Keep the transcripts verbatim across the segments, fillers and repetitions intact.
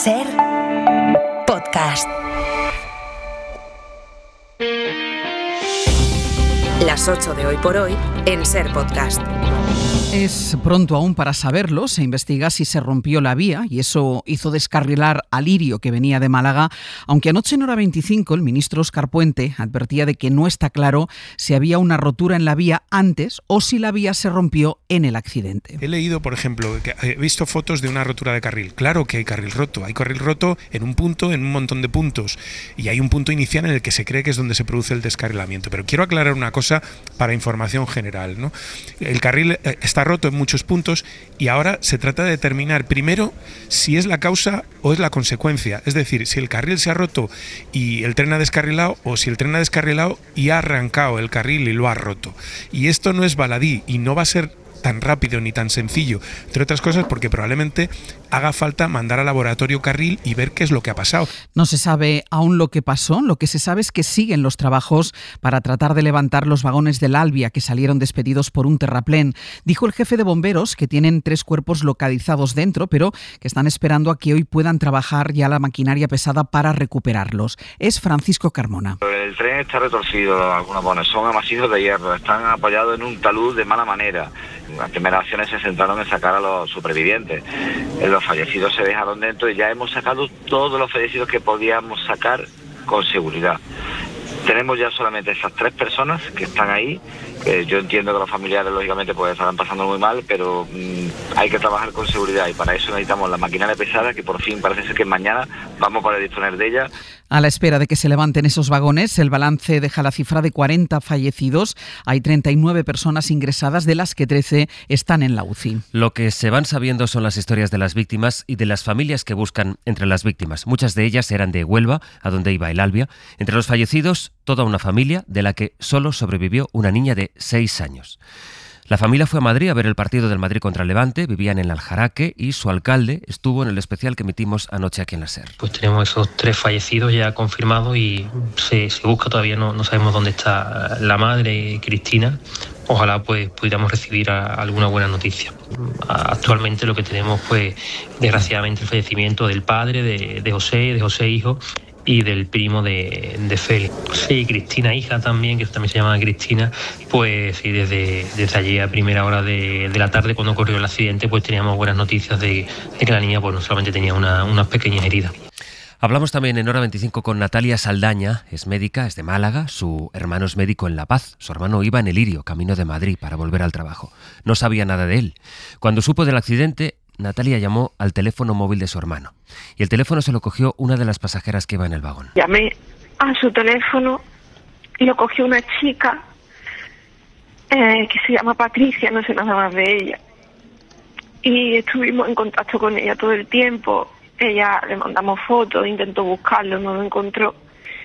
Ser Podcast. Las ocho de hoy por hoy en Ser Podcast. Es pronto aún para saberlo. Se investiga si se rompió la vía y eso hizo descarrilar a Lirio, que venía de Málaga, aunque anoche en hora veinticinco el ministro Óscar Puente advertía de que no está claro si había una rotura en la vía antes o si la vía se rompió en el accidente. He leído, por ejemplo, que he visto fotos de una rotura de carril. Claro que hay carril roto. Hay carril roto en un punto, en un montón de puntos. Y hay un punto inicial en el que se cree que es donde se produce el descarrilamiento. Pero quiero aclarar una cosa para información general, ¿no? El carril está roto en muchos puntos y ahora se trata de determinar primero si es la causa o es la consecuencia, es decir, si el carril se ha roto y el tren ha descarrilado o si el tren ha descarrilado y ha arrancado el carril y lo ha roto. Y esto no es baladí y no va a ser tan rápido ni tan sencillo, entre otras cosas porque probablemente haga falta mandar al laboratorio carril y ver qué es lo que ha pasado. No se sabe aún lo que pasó, lo que se sabe es que siguen los trabajos para tratar de levantar los vagones del Albia que salieron despedidos por un terraplén. Dijo el jefe de bomberos que tienen tres cuerpos localizados dentro, pero que están esperando a que hoy puedan trabajar ya la maquinaria pesada para recuperarlos. Es Francisco Carmona. El tren está retorcido, algunos vagones son amasijos de hierro, están apoyados en un talud de mala manera. Las primeras acciones se centraron en sacar a los supervivientes. Los fallecidos se dejaron dentro y ya hemos sacado todos los fallecidos que podíamos sacar con seguridad. Tenemos ya solamente esas tres personas que están ahí. Eh, yo entiendo que los familiares, lógicamente, pues estarán pasando muy mal, pero mmm, hay que trabajar con seguridad y para eso necesitamos la maquinaria pesada, que por fin parece ser que mañana vamos a poder disponer de ella. A la espera de que se levanten esos vagones, el balance deja la cifra de cuarenta fallecidos. Hay treinta y nueve personas ingresadas, de las que trece están en la U C I. Lo que se van sabiendo son las historias de las víctimas y de las familias que buscan entre las víctimas. Muchas de ellas eran de Huelva, a donde iba el Albia. Entre los fallecidos, toda una familia de la que solo sobrevivió una niña de seis años. La familia fue a Madrid a ver el partido del Madrid contra el Levante, vivían en Aljaraque y su alcalde estuvo en el especial que emitimos anoche aquí en la SER. Pues tenemos esos tres fallecidos ya confirmados y se, se busca, todavía no, no sabemos dónde está la madre, Cristina. Ojalá pues pudiéramos recibir a, a alguna buena noticia. Actualmente lo que tenemos, pues desgraciadamente, el fallecimiento del padre, de, de José, de José hijo, y del primo de, de Félix. Sí, Cristina hija también, que también se llama Cristina, pues sí, desde, desde allí a primera hora de, de la tarde, cuando ocurrió el accidente, pues teníamos buenas noticias de, de que la niña pues no solamente tenía una, unas pequeñas heridas. Hablamos también en hora veinticinco con Natalia Saldaña, es médica, es de Málaga, su hermano es médico en La Paz, su hermano iba en el Lirio, camino de Madrid para volver al trabajo. No sabía nada de él. Cuando supo del accidente, Natalia llamó al teléfono móvil de su hermano y el teléfono se lo cogió una de las pasajeras que iba en el vagón. Llamé a su teléfono y lo cogió una chica eh, que se llama Patricia, no sé nada más de ella. Y estuvimos en contacto con ella todo el tiempo. Ella le mandamos fotos, intentó buscarlo, no lo encontró.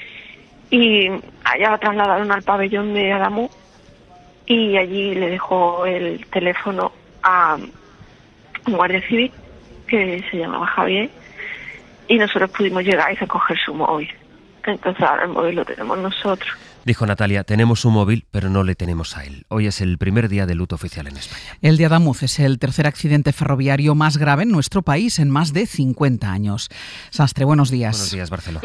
Y allá la trasladaron al pabellón de Adamuz y allí le dejó el teléfono a un guardia civil que se llamaba Javier y nosotros pudimos llegar y recoger su móvil. Entonces ahora el móvil lo tenemos nosotros. Dijo Natalia, tenemos un móvil, pero no le tenemos a él. Hoy es el primer día de luto oficial en España. El de Adamuz es el tercer accidente ferroviario más grave en nuestro país en más de cincuenta años. Sastre, buenos días. Buenos días, Barcelona.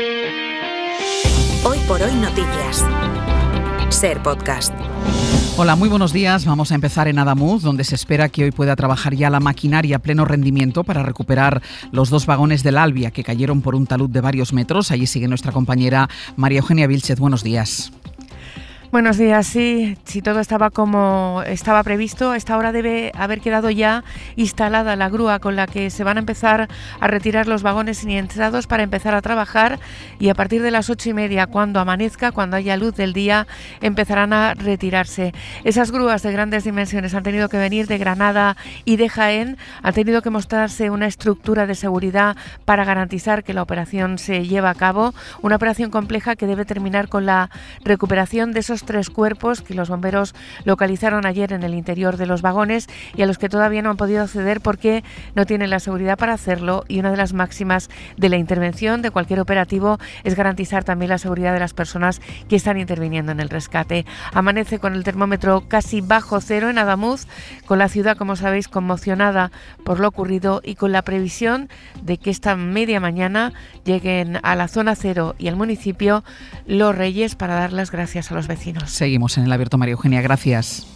Hoy por hoy noticias. Ser Podcast. Hola, muy buenos días. Vamos a empezar en Adamuz, donde se espera que hoy pueda trabajar ya la maquinaria a pleno rendimiento para recuperar los dos vagones del Albia que cayeron por un talud de varios metros. Allí sigue nuestra compañera María Eugenia Vilchez. Buenos días. Buenos días, sí, si todo estaba como estaba previsto, a esta hora debe haber quedado ya instalada la grúa con la que se van a empezar a retirar los vagones siniestrados para empezar a trabajar y a partir de las ocho y media, cuando amanezca, cuando haya luz del día, empezarán a retirarse. Esas grúas de grandes dimensiones han tenido que venir de Granada y de Jaén, han tenido que mostrarse una estructura de seguridad para garantizar que la operación se lleva a cabo, una operación compleja que debe terminar con la recuperación de esos esos tres cuerpos que los bomberos localizaron ayer en el interior de los vagones y a los que todavía no han podido acceder porque no tienen la seguridad para hacerlo, y una de las máximas de la intervención de cualquier operativo es garantizar también la seguridad de las personas que están interviniendo en el rescate. Amanece con el termómetro casi bajo cero en Adamuz, con la ciudad, como sabéis, conmocionada por lo ocurrido y con la previsión de que esta media mañana lleguen a la zona cero y al municipio los Reyes para dar las gracias a los vecinos. Seguimos en el abierto, María Eugenia, gracias.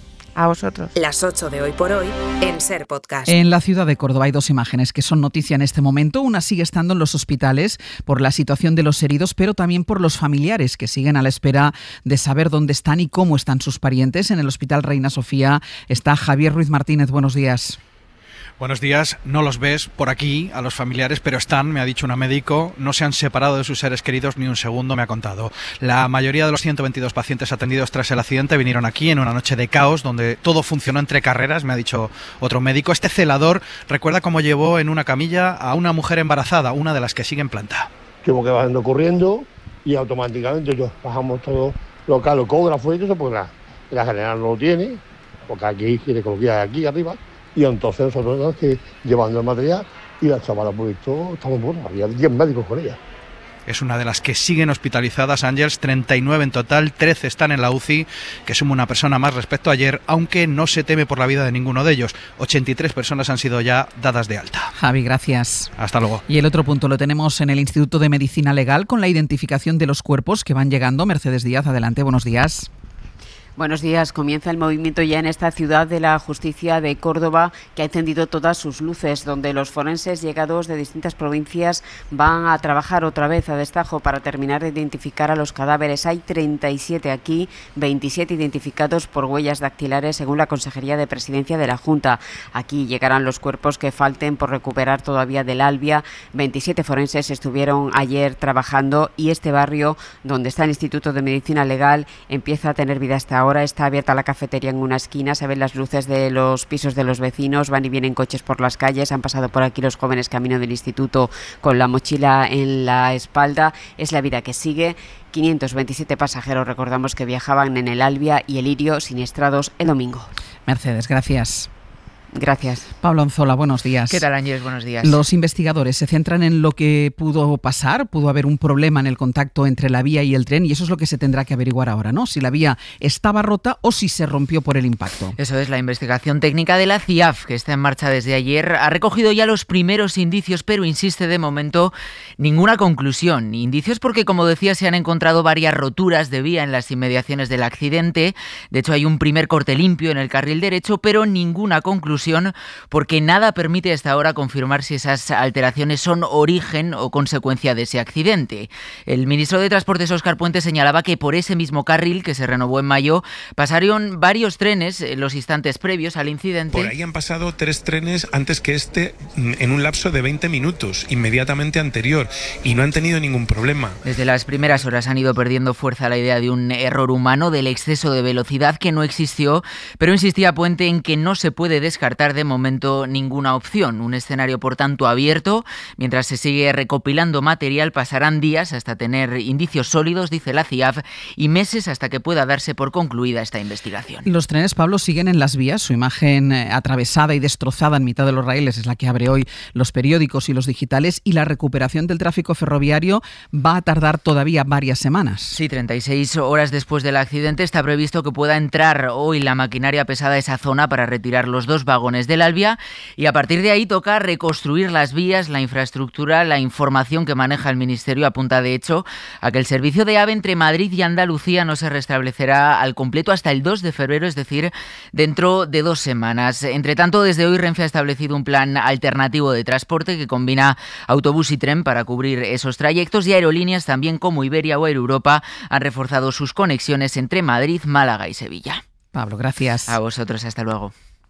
A vosotros. Las ocho de Hoy por Hoy en Ser Podcast. En la ciudad de Córdoba hay dos imágenes que son noticia en este momento. Una sigue estando en los hospitales por la situación de los heridos, pero también por los familiares que siguen a la espera de saber dónde están y cómo están sus parientes. En el Hospital Reina Sofía está Javier Ruiz Martínez. Buenos días. Buenos días, no los ves por aquí a los familiares, pero están, me ha dicho una médico, no se han separado de sus seres queridos ni un segundo, me ha contado. La mayoría de los ciento veintidós pacientes atendidos tras el accidente vinieron aquí en una noche de caos donde todo funcionó entre carreras, me ha dicho otro médico. Este celador recuerda cómo llevó en una camilla a una mujer embarazada, una de las que sigue en planta. Tuvo que bajando corriendo y automáticamente yo bajamos todo lo que lo ecógrafo y todo eso, porque la, la general no lo tiene, porque aquí tiene ginecología aquí arriba. Y entonces nosotros que llevando el material y la chavala, pues esto, estamos buenos, había diez médicos con ella. Es una de las que siguen hospitalizadas, Ángels, treinta y nueve en total, trece están en la U C I, que suma una persona más respecto a ayer, aunque no se teme por la vida de ninguno de ellos. ochenta y tres personas han sido ya dadas de alta. Javi, gracias. Hasta luego. Y el otro punto lo tenemos en el Instituto de Medicina Legal con la identificación de los cuerpos que van llegando. Mercedes Díaz, adelante, buenos días. Buenos días. Comienza el movimiento ya en esta ciudad de la justicia de Córdoba, que ha encendido todas sus luces, donde los forenses llegados de distintas provincias van a trabajar otra vez a destajo para terminar de identificar a los cadáveres. Hay treinta y siete aquí, veintisiete identificados por huellas dactilares, según la Consejería de Presidencia de la Junta. Aquí llegarán los cuerpos que falten por recuperar todavía del Albia. veintisiete forenses estuvieron ayer trabajando y este barrio, donde está el Instituto de Medicina Legal, empieza a tener vida hasta ahora. Está abierta la cafetería en una esquina, se ven las luces de los pisos de los vecinos, van y vienen coches por las calles, han pasado por aquí los jóvenes camino del instituto con la mochila en la espalda. Es la vida que sigue. quinientos veintisiete pasajeros, recordamos, que viajaban en el Albia y el Lirio siniestrados el domingo. Mercedes, gracias. Gracias. Pablo Anzola, buenos días. ¿Qué tal, Ángeles? Buenos días. Los investigadores se centran en lo que pudo pasar, pudo haber un problema en el contacto entre la vía y el tren y eso es lo que se tendrá que averiguar ahora, ¿no? Si la vía estaba rota o si se rompió por el impacto. Eso es, la investigación técnica de la C I A F, que está en marcha desde ayer, ha recogido ya los primeros indicios, pero insiste de momento ninguna conclusión. Indicios porque, como decía, se han encontrado varias roturas de vía en las inmediaciones del accidente. De hecho, hay un primer corte limpio en el carril derecho, pero ninguna conclusión, porque nada permite hasta ahora confirmar si esas alteraciones son origen o consecuencia de ese accidente. El ministro de Transportes, Óscar Puente, señalaba que por ese mismo carril, que se renovó en mayo, pasaron varios trenes en los instantes previos al incidente. Por ahí han pasado tres trenes antes que este en un lapso de veinte minutos, inmediatamente anterior, y no han tenido ningún problema. Desde las primeras horas han ido perdiendo fuerza la idea de un error humano, del exceso de velocidad que no existió, pero insistía Puente en que no se puede descartar de momento ninguna opción. Un escenario, por tanto, abierto. Mientras se sigue recopilando material, pasarán días hasta tener indicios sólidos, dice la C I A F, y meses hasta que pueda darse por concluida esta investigación. Los trenes, Pablo, siguen en las vías. Su imagen eh, atravesada y destrozada en mitad de los raíles es la que abre hoy los periódicos y los digitales, y la recuperación del tráfico ferroviario va a tardar todavía varias semanas. Sí, treinta y seis horas después del accidente está previsto que pueda entrar hoy la maquinaria pesada a esa zona para retirar los dos vagones del Albia, y a partir de ahí toca reconstruir las vías, la infraestructura. La información que maneja el Ministerio apunta, de hecho, a que el servicio de AVE entre Madrid y Andalucía no se restablecerá al completo hasta el dos de febrero, es decir, dentro de dos semanas. Entre tanto, desde hoy Renfe ha establecido un plan alternativo de transporte que combina autobús y tren para cubrir esos trayectos, y aerolíneas también como Iberia o Air Europa han reforzado sus conexiones entre Madrid, Málaga y Sevilla. Pablo, gracias. A vosotros, hasta luego.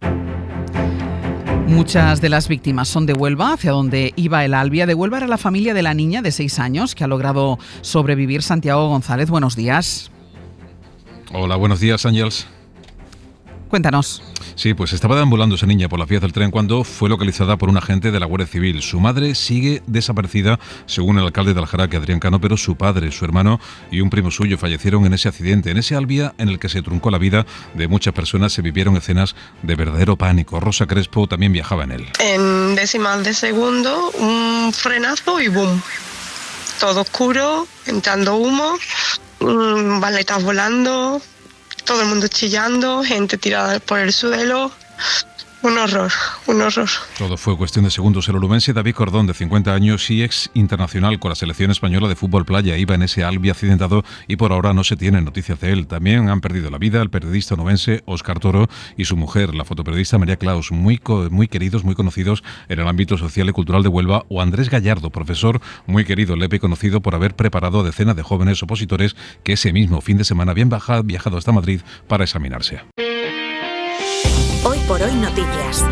Muchas de las víctimas son de Huelva, hacia donde iba el Albia. De Huelva era la familia de la niña de seis años que ha logrado sobrevivir. Santiago González, buenos días. Hola, buenos días, Ángels. Cuéntanos. Sí, pues estaba deambulando esa niña por las vías del tren cuando fue localizada por un agente de la Guardia Civil. Su madre sigue desaparecida, según el alcalde de Aljaraque, Adrián Cano, pero su padre, su hermano y un primo suyo fallecieron en ese accidente. En ese Albia en el que se truncó la vida de muchas personas se vivieron escenas de verdadero pánico. Rosa Crespo también viajaba en él. En décimas de segundo, un frenazo y boom. Todo oscuro, entrando humo, baletas volando, todo el mundo chillando, gente tirada por el suelo. Un horror, un horror. Todo fue cuestión de segundos. El orubense David Cordón, de cincuenta años y ex internacional con la selección española de fútbol playa, iba en ese Albia accidentado y por ahora no se tienen noticias de él. También han perdido la vida el periodista onubense Óscar Toro y su mujer, la fotoperiodista María Claus, muy, muy queridos, muy conocidos en el ámbito social y cultural de Huelva, o Andrés Gallardo, profesor muy querido, Lepe, conocido por haber preparado a decenas de jóvenes opositores que ese mismo fin de semana habían viajado hasta Madrid para examinarse. Hoy por hoy noticias.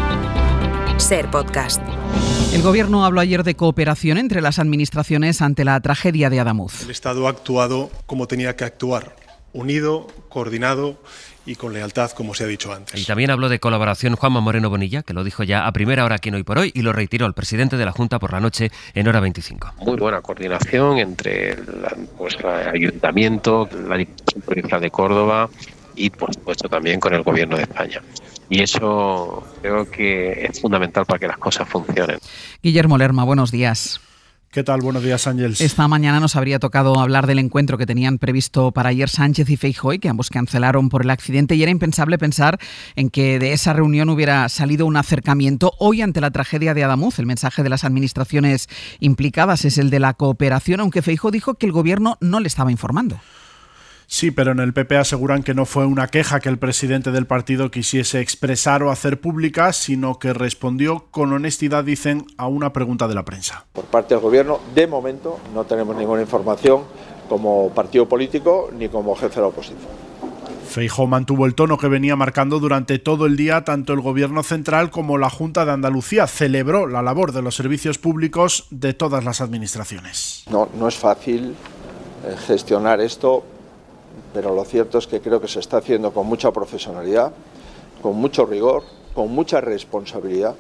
Ser Podcast. El Gobierno habló ayer de cooperación entre las administraciones ante la tragedia de Adamuz. El Estado ha actuado como tenía que actuar, unido, coordinado y con lealtad, como se ha dicho antes. Y también habló de colaboración Juanma Moreno Bonilla, que lo dijo ya a primera hora aquí en Hoy por Hoy y lo reiteró el presidente de la Junta por la noche en Hora veinticinco. Muy buena coordinación entre el, pues, el Ayuntamiento, la Diputación Provincial de Córdoba y, por supuesto, también con el Gobierno de España. Y eso creo que es fundamental para que las cosas funcionen. Guillermo Lerma, buenos días. ¿Qué tal? Buenos días, Ángels. Esta mañana nos habría tocado hablar del encuentro que tenían previsto para ayer Sánchez y Feijóo, que ambos cancelaron por el accidente, y era impensable pensar en que de esa reunión hubiera salido un acercamiento. Hoy, ante la tragedia de Adamuz, el mensaje de las administraciones implicadas es el de la cooperación, aunque Feijóo dijo que el Gobierno no le estaba informando. Sí, pero en el P P aseguran que no fue una queja que el presidente del partido quisiese expresar o hacer pública, sino que respondió con honestidad, dicen, a una pregunta de la prensa. Por parte del Gobierno, de momento, no tenemos ninguna información como partido político ni como jefe de la oposición. Feijóo mantuvo el tono que venía marcando durante todo el día tanto el Gobierno central como la Junta de Andalucía. Celebró la labor de los servicios públicos de todas las administraciones. No, no es fácil eh, gestionar esto, pero lo cierto es que creo que se está haciendo con mucha profesionalidad, con mucho rigor, con mucha responsabilidad.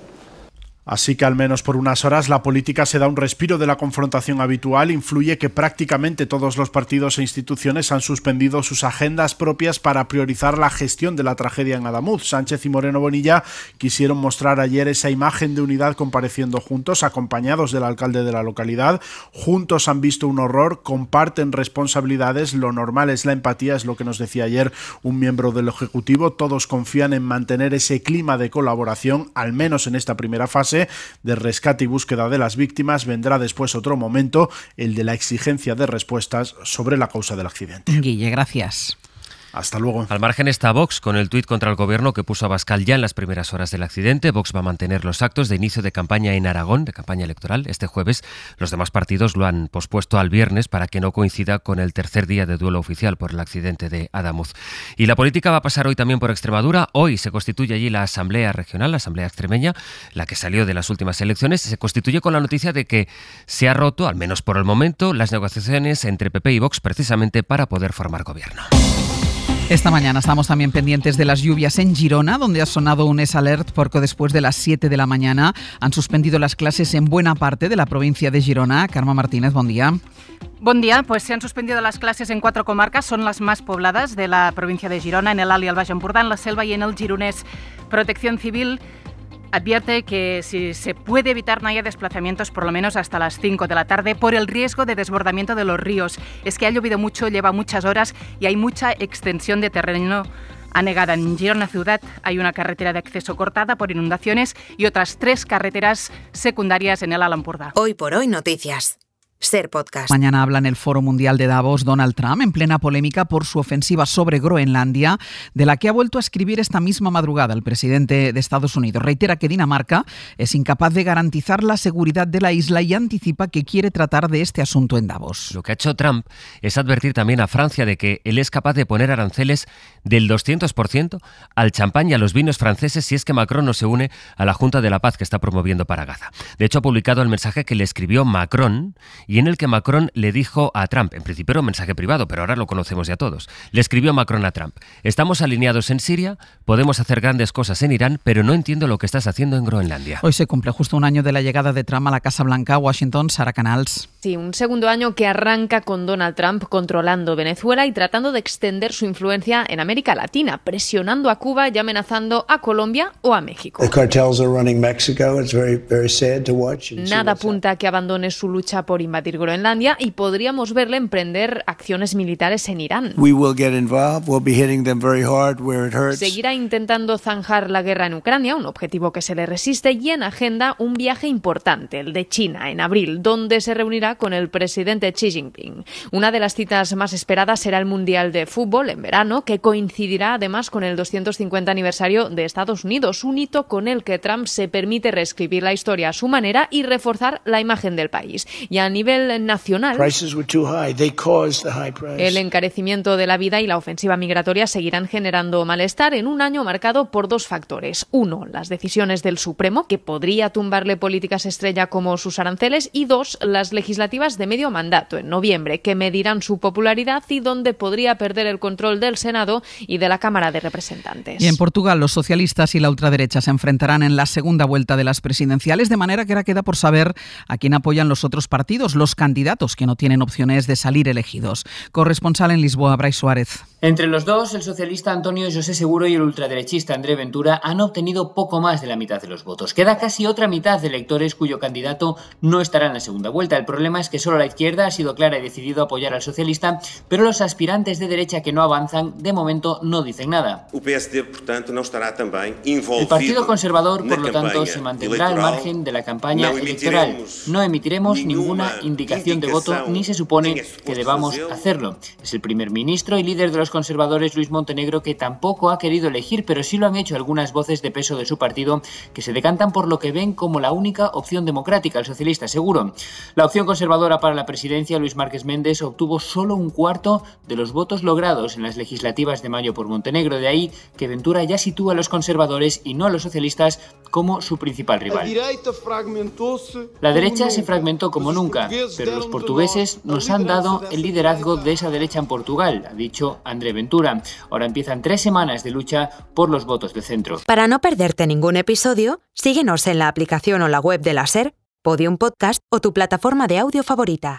Así que al menos por unas horas la política se da un respiro de la confrontación habitual. Influye que prácticamente todos los partidos e instituciones han suspendido sus agendas propias para priorizar la gestión de la tragedia en Adamuz. Sánchez y Moreno Bonilla quisieron mostrar ayer esa imagen de unidad compareciendo juntos, acompañados del alcalde de la localidad. Juntos han visto un horror, comparten responsabilidades, lo normal es la empatía, es lo que nos decía ayer un miembro del Ejecutivo. Todos confían en mantener ese clima de colaboración, al menos en esta primera fase de rescate y búsqueda de las víctimas. Vendrá después otro momento, el de la exigencia de respuestas sobre la causa del accidente. Guille, gracias. Hasta luego. Al margen está Vox, con el tuit contra el Gobierno que puso Abascal ya en las primeras horas del accidente. Vox va a mantener los actos de inicio de campaña en Aragón, de campaña electoral, este jueves. Los demás partidos lo han pospuesto al viernes para que no coincida con el tercer día de duelo oficial por el accidente de Adamuz. Y la política va a pasar hoy también por Extremadura. Hoy se constituye allí la Asamblea Regional, la Asamblea Extremeña, la que salió de las últimas elecciones. Se constituye con la noticia de que se ha roto, al menos por el momento, las negociaciones entre P P y Vox precisamente para poder formar gobierno. Esta mañana estamos también pendientes de las lluvias en Girona, donde ha sonado un S Alert porque después de las siete de la mañana han suspendido las clases en buena parte de la provincia de Girona. Carme Martínez, buen día. Buen día, pues se han suspendido las clases en cuatro comarcas, son las más pobladas de la provincia de Girona, en el Alt y el Baix Empordà, en la Selva y en el Gironès. Protección Civil advierte que si se puede evitar no haya desplazamientos por lo menos hasta las cinco de la tarde por el riesgo de desbordamiento de los ríos. Es que ha llovido mucho, lleva muchas horas y hay mucha extensión de terreno anegada. En Girona Ciudad hay una carretera de acceso cortada por inundaciones y otras tres carreteras secundarias en el Alt Empordà. Hoy por hoy noticias. Ser Podcast. Mañana habla en el Foro Mundial de Davos Donald Trump, en plena polémica por su ofensiva sobre Groenlandia, de la que ha vuelto a escribir esta misma madrugada el presidente de Estados Unidos. Reitera que Dinamarca es incapaz de garantizar la seguridad de la isla y anticipa que quiere tratar de este asunto en Davos. Lo que ha hecho Trump es advertir también a Francia de que él es capaz de poner aranceles del doscientos por ciento al champán y a los vinos franceses si es que Macron no se une a la Junta de la Paz que está promoviendo para Gaza. De hecho, ha publicado el mensaje que le escribió Macron y en el que Macron le dijo a Trump, en principio era un mensaje privado, pero ahora lo conocemos ya todos, le escribió Macron a Trump: estamos alineados en Siria, podemos hacer grandes cosas en Irán, pero no entiendo lo que estás haciendo en Groenlandia. Hoy se cumple justo un año de la llegada de Trump a la Casa Blanca, Washington. Sara Canals. Sí, un segundo año que arranca con Donald Trump controlando Venezuela y tratando de extender su influencia en América Latina, presionando a Cuba y amenazando a Colombia o a México. Nada apunta a que abandone su lucha por invadir Groenlandia y podríamos verle emprender acciones militares en Irán. Seguirá intentando zanjar la guerra en Ucrania, un objetivo que se le resiste, y en agenda un viaje importante, el de China, en abril, donde se reunirá con el presidente Xi Jinping. Una de las citas más esperadas será el Mundial de Fútbol en verano, que coincidirá además con el doscientos cincuenta aniversario de Estados Unidos, un hito con el que Trump se permite reescribir la historia a su manera y reforzar la imagen del país. Y a nivel nacional, el encarecimiento de la vida y la ofensiva migratoria seguirán generando malestar en un año marcado por dos factores. Uno, las decisiones del Supremo, que podría tumbarle políticas estrella como sus aranceles, y dos, las legislativas de medio mandato en noviembre, que medirán su popularidad y donde podría perder el control del Senado y de la Cámara de Representantes. Y en Portugal, los socialistas y la ultraderecha se enfrentarán en la segunda vuelta de las presidenciales, de manera que ahora queda por saber a quién apoyan los otros partidos, los candidatos que no tienen opciones de salir elegidos. Corresponsal en Lisboa, Brais Suárez. Entre los dos, el socialista Antonio José Seguro y el ultraderechista André Ventura han obtenido poco más de la mitad de los votos. Queda casi otra mitad de electores cuyo candidato no estará en la segunda vuelta. El problema es que solo la izquierda ha sido clara y decidido a apoyar al socialista, pero los aspirantes de derecha que no avanzan, de momento no dicen nada. El Partido Conservador, por lo tanto, se mantendrá al margen de la campaña electoral. No emitiremos ninguna indicación de voto ni se supone que debamos hacerlo. Es el primer ministro y líder de los conservadores, Luis Montenegro, que tampoco ha querido elegir, pero sí lo han hecho algunas voces de peso de su partido que se decantan por lo que ven como la única opción democrática, el socialista Seguro. La opción conservadora para la presidencia, Luis Márquez Méndez, obtuvo solo un cuarto de los votos logrados en las legislativas de mayo por Montenegro. De ahí que Ventura ya sitúa a los conservadores y no a los socialistas como su principal rival. La derecha se fragmentó como nunca, pero los portugueses nos han dado el liderazgo de esa derecha en Portugal, ha dicho André Ventura. Ahora empiezan tres semanas de lucha por los votos de centro. Para no perderte ningún episodio, síguenos en la aplicación o la web de la SER, Podium Podcast o tu plataforma de audio favorita.